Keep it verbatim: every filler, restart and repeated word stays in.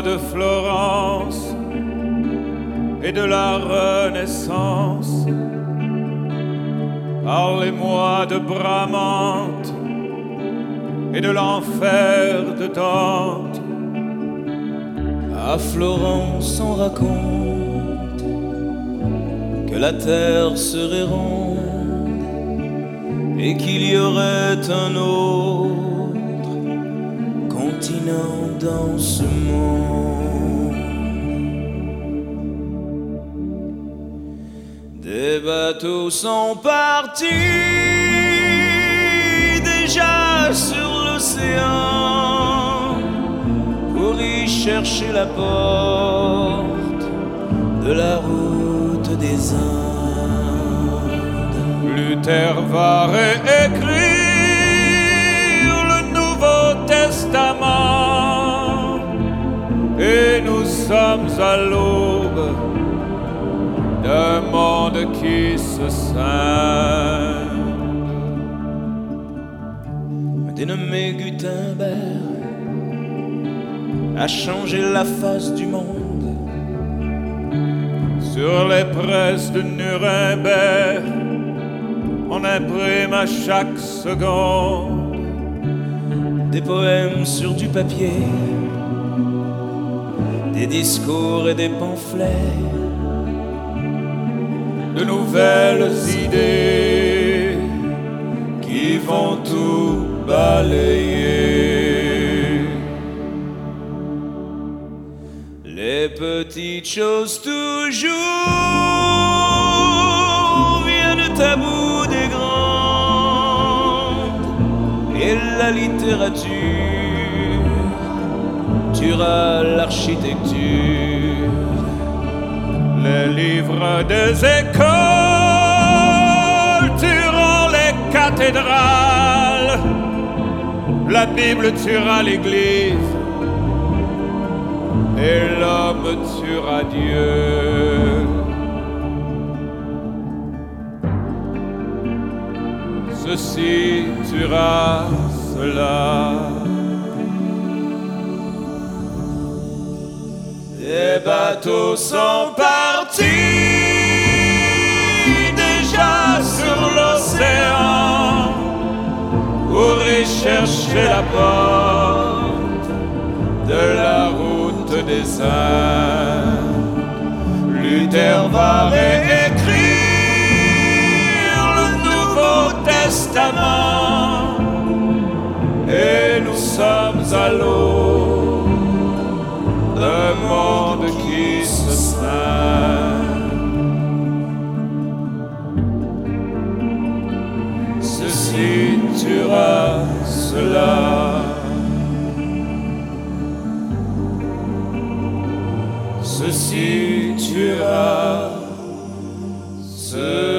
de Florence et de la Renaissance. Parlez-moi de Bramante et de l'enfer de Dante. À Florence on raconte que la terre serait ronde et qu'il y aurait un autre continent dans ce monde. Des bateaux sont partis déjà sur l'océan pour y chercher la porte de la route des Indes. Luther va réécrire le Nouveau Testament et nous sommes à l'aube d'un monde qui se scinde. Un dénommé Gutenberg a changé la face du monde. Sur les presses de Nuremberg, on imprime à chaque seconde des poèmes sur du papier, des discours et des pamphlets, de nouvelles idées qui vont tout balayer. Les petites choses toujours viennent à bout des grandes, et la littérature tuera l'architecture. Les livres des écoles tueront les cathédrales, la Bible tuera l'Église et l'homme tuera Dieu. Ceci tuera cela. Les bateaux sont partis déjà sur l'océan pour y chercher la porte de la route des Indes. Luther va réécrire le Nouveau Testament et nous sommes à l'aube d'un monde qui se scinde. Ceci tuera cela. Ceci tuera cela.